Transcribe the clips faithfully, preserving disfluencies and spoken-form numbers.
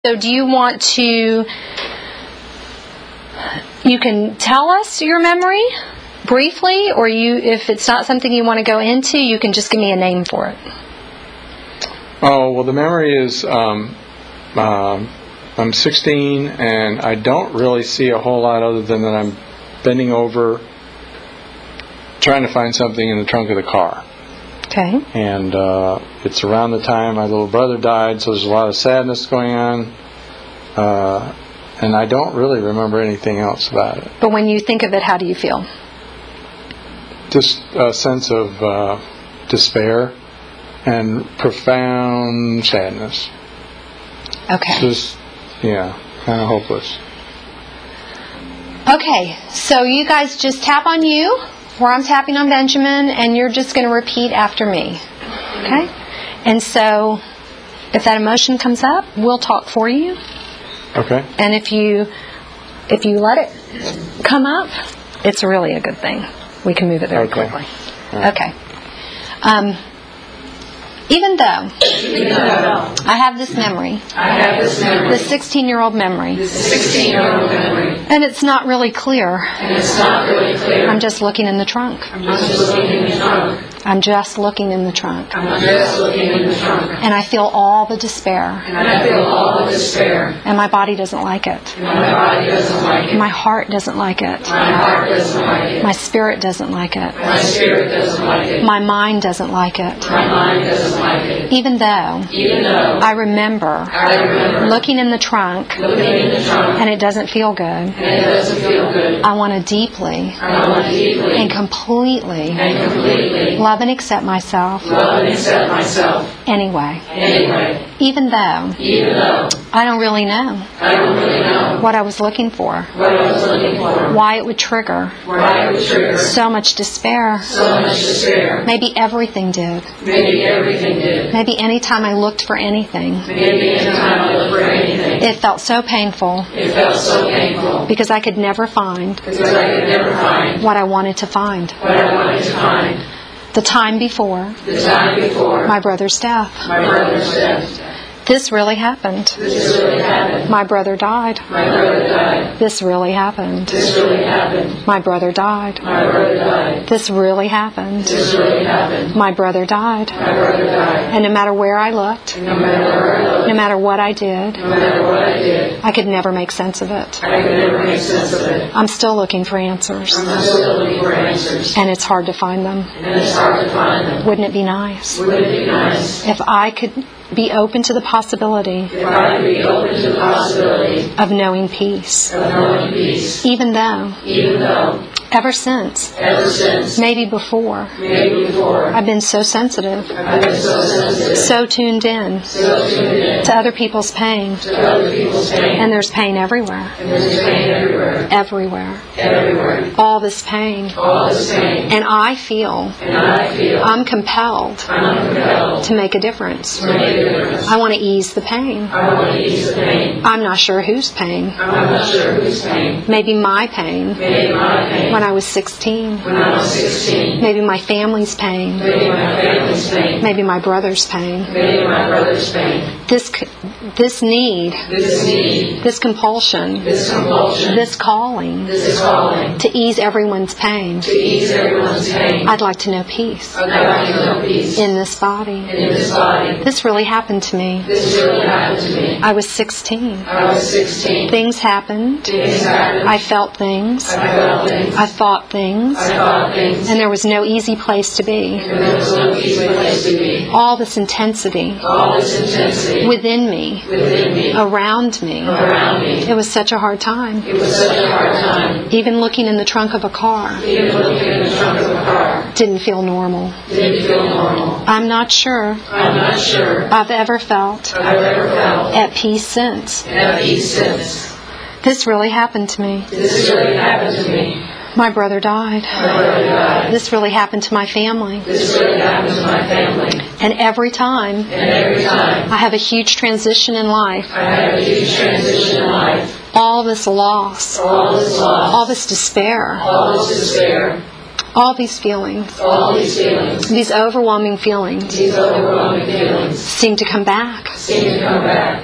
So do you want to, you can tell us your memory briefly, or you, if it's not something you want to go into, you can just give me a name for it. Oh, well, the memory is, um, uh, I'm sixteen, and I don't really see a whole lot other than that I'm bending over, trying to find something in the trunk of the car. Okay. And uh, it's around the time my little brother died, so there's a lot of sadness going on. Uh, and I don't really remember anything else about it. But when you think of it, how do you feel? Just a sense of uh, despair and profound sadness. Okay. Just, yeah, kind of hopeless. Okay, so you guys just tap on you, where I'm tapping on Benjamin, and you're just going to repeat after me. Okay? And so, if that emotion comes up, we'll talk for you. Okay. And if you if you let it come up, it's really a good thing. We can move it very okay. quickly. Right. Okay. Um, even though, even though I have this memory, I have this memory, the sixteen-year-old memory, the sixteen-year-old memory, and it's not really clear. And it's not really clear. I'm just looking in the trunk. I'm just looking in the trunk. I'm just looking in the trunk. I'm just looking in the trunk. And I feel all the despair. And I feel all the despair. And my body doesn't like it. And my body doesn't like it. My heart doesn't like it. My heart doesn't like it. My spirit doesn't like it. My spirit doesn't like it. My mind doesn't like it. My mind doesn't like it. Even though, Even though I remember, I remember looking in the trunk, looking in the trunk, and it doesn't feel good. and it doesn't feel good. I want to deeply I want to deeply and completely and completely love and accept myself love and accept myself anyway. anyway. Even though Even though I don't really know I don't really know what I was looking for, what I was looking for, why it would trigger why it would trigger so much despair. so much despair. Maybe everything did. Maybe everything did. Maybe any time I looked for anything, Maybe any time I looked for anything, it felt so painful it felt so painful because I could never find because I could never find what I wanted to find. what I wanted to find. The time before The time before my brother's death. my brother's death. This really happened. This really happened. My brother died. My brother died. This really happened. This really happened. My brother died. My brother died. This really happened. This really happened. My brother died. My brother died. And no matter where I looked, No matter where I looked, no matter what I did, no matter what I did, I could never make sense of it. I could never make sense of it. I'm still looking for answers, I'm still looking for answers, and it's hard to find them. and it's hard to find them. Wouldn't it be nice Wouldn't it be nice if I could be open to the possibility if I could be open to the possibility of knowing peace, of knowing peace, even though, even though, ever since, ever since, maybe before, maybe before, I've been so sensitive, I've been so sensitive, so tuned in so tuned in to other people's pain, to other people's pain, and there's pain everywhere, and there's pain everywhere, everywhere, everywhere, all this pain, all this pain, and I feel and I feel I'm compelled I'm compelled to make a difference. to make a difference. I want to ease the pain. I want to ease the pain. I'm not sure whose pain. I'm not sure whose pain. Maybe my pain Maybe my pain when I was sixteen. when I was sixteen. Maybe my family's pain. Maybe my family's pain. Maybe my brother's pain. Maybe my brother's pain. This c- this need, This need, this compulsion, this compulsion, this calling this calling to ease everyone's pain. to ease everyone's pain. I'd like to know peace I'd like to know peace in this body. in this body. This really happened to me. This really happened to me. I was sixteen. I was sixteen. Things happened. Things happened. I felt things. I felt things. I thought things. I thought things. And there was no easy place to be. And there was no easy place to be. All this intensity All this intensity within me, within me, around me. around me. It was such a hard time. It was such a hard time. Even looking in the trunk of a car Even looking in the trunk of a car didn't feel normal. didn't feel normal. I'm not sure I'm not sure I've ever felt I've ever felt at peace since. at peace since. This really happened to me. This really happened to me. My brother died. My brother died. This really happened to my family. This really happened to my family. And every time And every time I have a huge transition in life, I had a huge transition in life, all this loss, all this loss, all this despair, all this despair, all these feelings, all these feelings, these overwhelming feelings these overwhelming feelings seem to come back. seem to come back.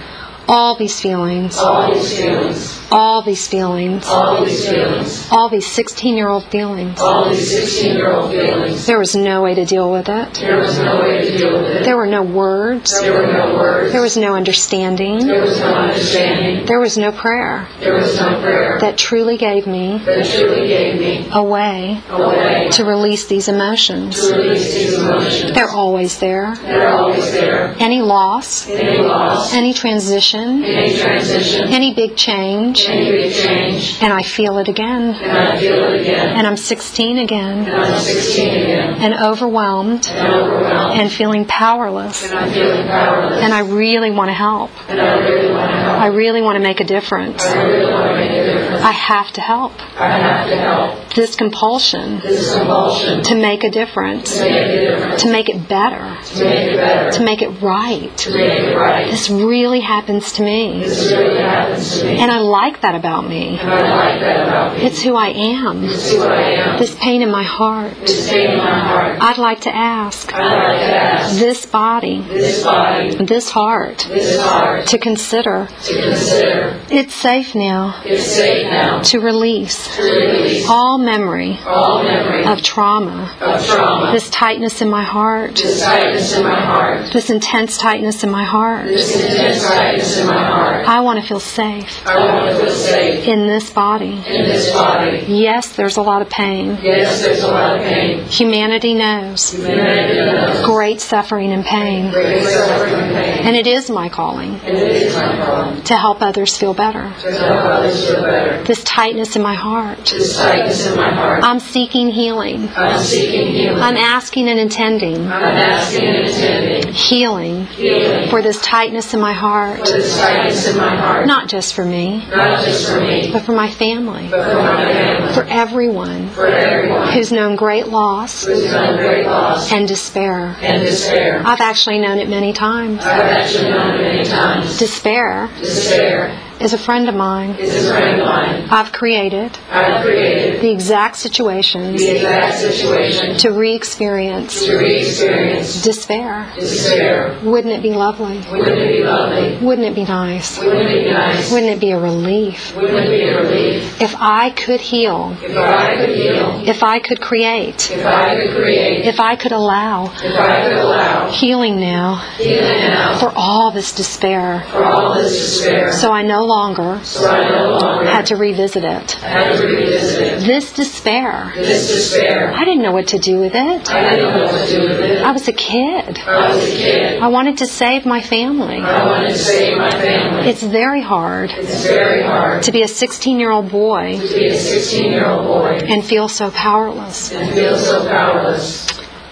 all these feelings, all these feelings, all these feelings, all these feelings, all these sixteen-year-old feelings. all these sixteen-year-old feelings. There was no way to deal with it. There was no way to deal with it. There were no words. There were no words. There was no understanding. There was no understanding. There was no prayer There was no prayer that truly gave me that truly gave me a way a way to release these emotions. to release these emotions. They're always there. They're always there. Any loss, Any loss, any transition, any transition, any big change, any big change, and I feel it again. and I feel it again. And I'm sixteen again, And I'm sixteen again. and overwhelmed, And overwhelmed. and feeling powerless. And I'm feeling powerless. And I really want to help. And I really want to help. I really want to make a difference. I really want to make a difference. I have to help. I have to help. This compulsion This compulsion to make a difference, to make a difference, to make it better, to make it better, to make it right. to make it right. This really happens to me. This really happens to me. And I like that about me. And I like that about me. It's who I am. It's who I am. This pain in my heart. This pain in my heart. I'd like to ask I'd like to ask this body, this body, this heart, this heart, to consider to consider it's safe now it's safe now to release to release all memory all memory of trauma, of trauma, this tightness in my heart, this tightness in my heart, this intense tightness in my heart. this intense tightness in my heart. I want to feel safe I want to feel safe in this body. in this body. Yes, there's a lot of pain. Yes, there's a lot of pain. Humanity knows Humanity knows great suffering and pain. great suffering and pain. And it is my calling And it is my calling to help others feel better. to help others feel better. This tightness in my heart. This tightness in my heart. I'm seeking healing. I'm seeking healing. I'm asking and intending I'm asking and intending healing healing for this tightness in my heart. for this tightness in my heart. Not just for me, Not just for me, but for my family. but for my family, For everyone for everyone who's known great loss who's known great loss and despair. and despair. I've actually known it many times. I've actually known it many times. Despair Despair is a friend of mine. is a friend of mine. I've created I've created the exact situations the exact situation to re-experience to re-experience despair. despair. Wouldn't it be lovely? Wouldn't it be lovely? Wouldn't it be nice? Wouldn't it be nice? Wouldn't it be a relief? Wouldn't it be a relief? If I could heal, If I could heal, if I could create, if I could create, if I could allow if I could allow healing now healing now for all this despair, for all this despair, so I no longer so I no longer had to revisit it. had to revisit it. This despair, This despair, I didn't know what to do with it. I didn't know what to do with it. I was a kid. I was a kid. I wanted to save my family. I wanted to save my family. It's very hard It's very hard to be a sixteen-year-old boy to be a sixteen-year-old boy and feel so powerless. and feel so powerless.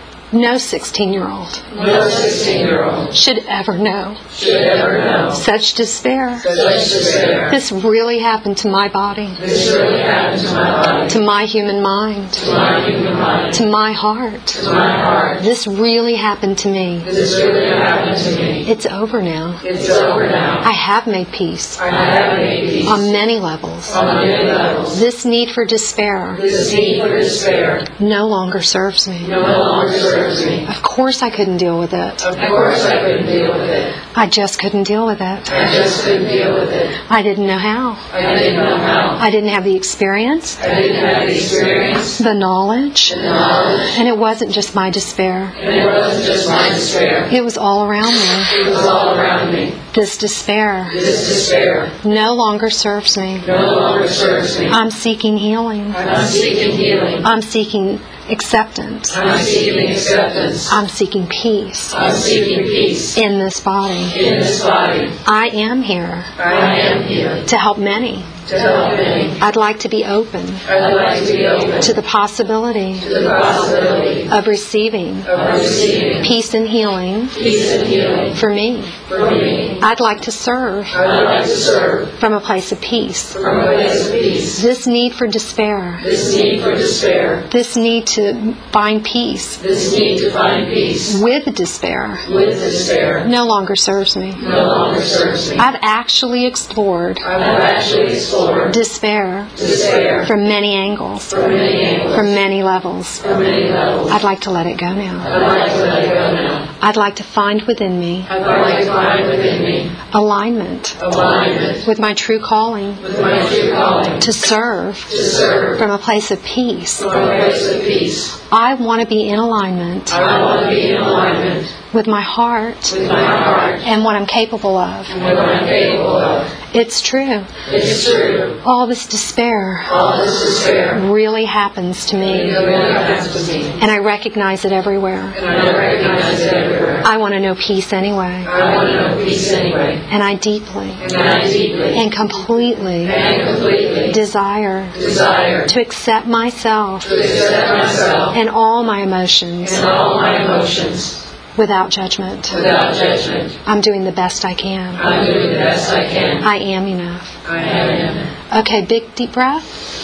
No sixteen-year-old No sixteen-year-old should ever know should ever know such despair. such despair. This really happened to my body, This really happened to my body, to my human mind, to my human mind, to my heart. to my heart. This really happened to me. This really happened to me. It's over now. It's over now. I have made peace I have made peace on many levels. on many levels. This need for despair This need for despair no longer serves me. no longer serves me. Of course I couldn't deal with it. Of course I couldn't deal with it. I just couldn't deal with it. I just couldn't deal with it. I didn't know how. I didn't know how. I didn't have the experience, I didn't have the experience, the knowledge, the knowledge, and it wasn't just my despair. and it wasn't just my despair. It was all around me. It was all around me. This despair This despair no longer serves me. no longer serves me. I'm seeking healing. I'm seeking healing. I'm seeking acceptance. I'm seeking acceptance. I'm seeking peace I'm seeking peace in this body. in this body. I am here I am here to help many. to help many. I'd like to be open I'd like to be open to the possibility to the possibility of receiving of receiving peace and healing peace and healing for me. for me. I'd like to serve I'd like to serve from a place of peace. from a place of peace. This need for despair, This need for despair, this need to find peace this need to find peace with despair with despair no longer serves me. no longer serves me. I've actually explored I have actually explored despair despair from many angles, from many angles, from many levels. from many levels. I'd like to let it go now. I'd like to let it go now. I'd like to find within me I'd like to find within me training, alignment alignment with my true calling with my true calling, to serve to serve from a place of peace. from a place of peace. I want to be in alignment I want to be in alignment with my heart with my heart and what I'm capable of. and what I'm capable of. It's true. It's true. All this despair All this despair really happens to me, really happens to me, and I recognize it everywhere. and I recognize it everywhere. I want to know peace anyway, I want to know peace anyway, and I deeply and I deeply and completely and completely desire desire to accept myself to accept myself and all my emotions and all my emotions without judgment. without judgment. I'm doing the best I can. I'm doing the best I can. I am enough. I am enough. Okay, big deep breath.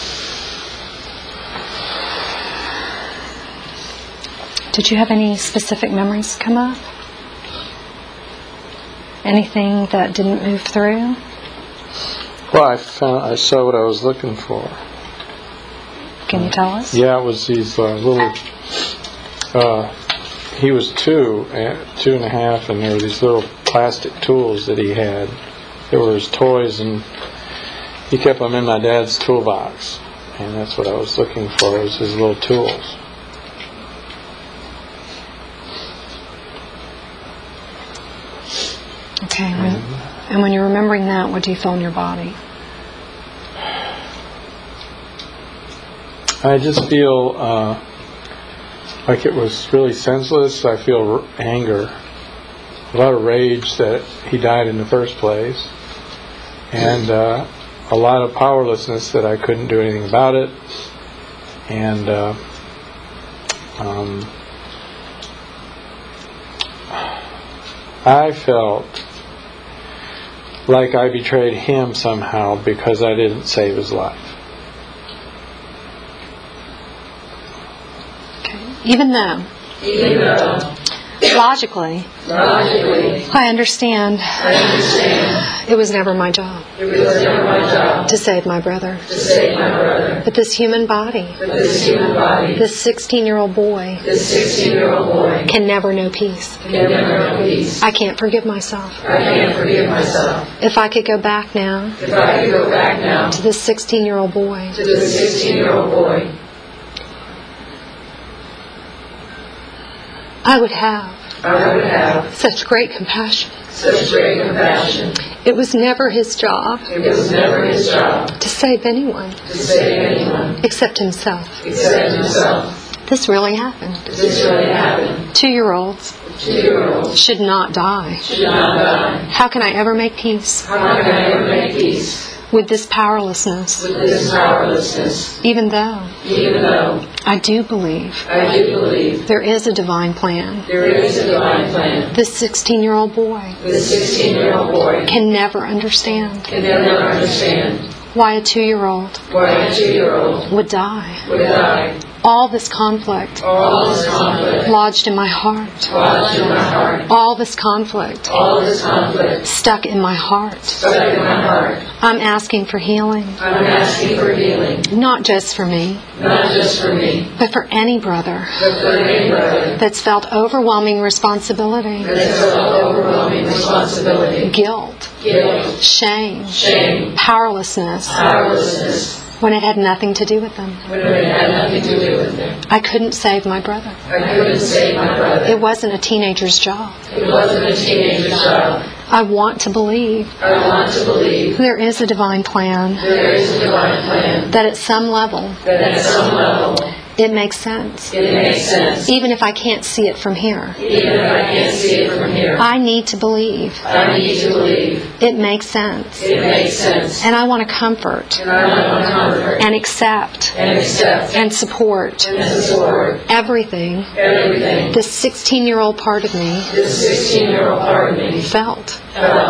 Did you have any specific memories come up? Anything that didn't move through? Well, I found I saw what I was looking for. Can you tell us? Yeah, it was these uh, little. Uh, he was two, uh, two and a half, and there were these little plastic tools that he had. They were his toys, and he kept them in my dad's toolbox, and that's what I was looking for. Was his little tools. Okay. When, and when you're remembering that, what do you feel in your body? I just feel uh, like it was really senseless. I feel r- anger, a lot of rage that he died in the first place, and uh, a lot of powerlessness that I couldn't do anything about it. And uh, um, I felt like I betrayed him somehow because I didn't save his life. Even though, Even though, logically, logically, I understand I understand it was never my job it was never my job to save my brother. to save my brother, But this human body, but this human body, this sixteen-year-old boy, this sixteen-year-old boy, can never know peace. can never know peace. I can't forgive myself. I can't forgive myself. If I could go back now If I could go back now to this sixteen-year-old boy, to this sixteen-year-old boy, I would have I would have such great compassion. such great compassion. It was never his job It was never his job to save anyone to save anyone except himself. except himself. This really happened. This really happened. Two-year-olds Two-year-olds should not die. should not die. How can I ever make peace How can I ever make peace with this powerlessness, with this powerlessness, even though even though I do believe I do believe there is a divine plan? there is a divine plan? This sixteen-year-old boy This sixteen-year-old boy can never understand can never understand why a two-year-old why a two-year-old would die. would die. All this conflict All this conflict lodged in my heart. lodged in my heart. All this conflict All this conflict stuck in my heart. stuck in my heart. I'm asking for healing, I'm asking for healing, not just for me, not just for me, but for any brother but for any brother that's felt overwhelming responsibility, that's felt overwhelming responsibility, guilt, guilt, shame, shame, powerlessness, powerlessness, when it had nothing to do with them. when it had nothing to do with them. I couldn't save my brother. I couldn't save my brother. It wasn't a teenager's job. It wasn't a teenager's job. I want to believe I want to believe there is a divine plan, there is a divine plan, that at some level that at some level it makes sense, it makes sense, even if I can't see it from here. even if I can't see it from here. I need to believe I need to believe it makes sense, it makes sense, and I want to comfort and I want to comfort and accept and accept and support and support everything everything this sixteen-year-old part of me this sixteen-year-old part of me felt. felt.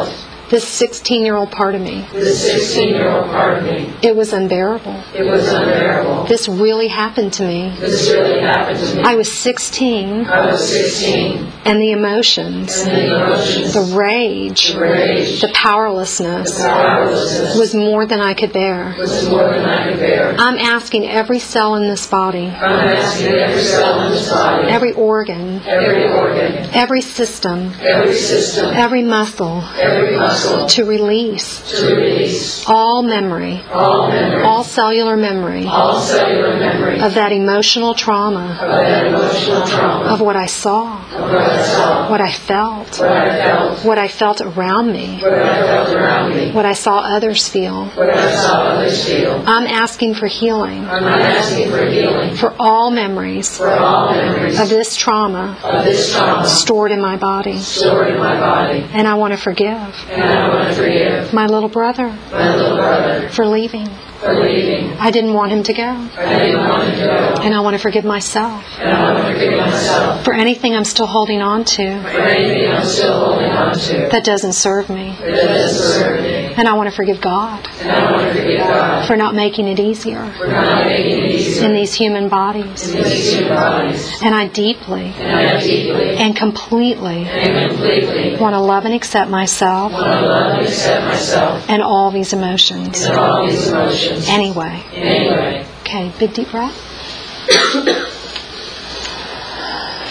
This sixteen-year-old part of me. This sixteen-year-old part of me. It was unbearable. It was unbearable. This really happened to me. This really happened to me. I was sixteen, I was sixteen. and the emotions, And the emotions, the rage, the rage, the powerlessness the powerlessness was more than I could bear. was more than I could bear. I'm asking every cell in this body, I'm asking every cell in this body, every organ, every organ, every system, every system, every muscle every muscle to release to release all memory, all memory, all cellular memory all cellular memory of that emotional trauma, of that emotional trauma, of what I saw, of what I saw, what I felt, what I felt, what I felt around me, what I felt around me, what I saw others feel. what I saw others feel. I'm asking for healing I'm asking for healing for all memories for all memories of this trauma of this trauma stored in my body. stored in my body. And I want to forgive And I want to forgive my little brother my little brother for leaving. for leaving. I didn't want him to go. I didn't want him to go. And I want to forgive myself And I want to forgive myself for anything I'm still holding on to for anything I'm still holding on to that doesn't serve me. that doesn't serve me. And I want to forgive God And I want to forgive God for not making it easier for not making it easier in these human bodies. in these human bodies. And I deeply And I deeply and completely and completely want to love and accept myself want to love and accept myself and all these emotions and all these emotions anyway. anyway. Okay, big deep breath.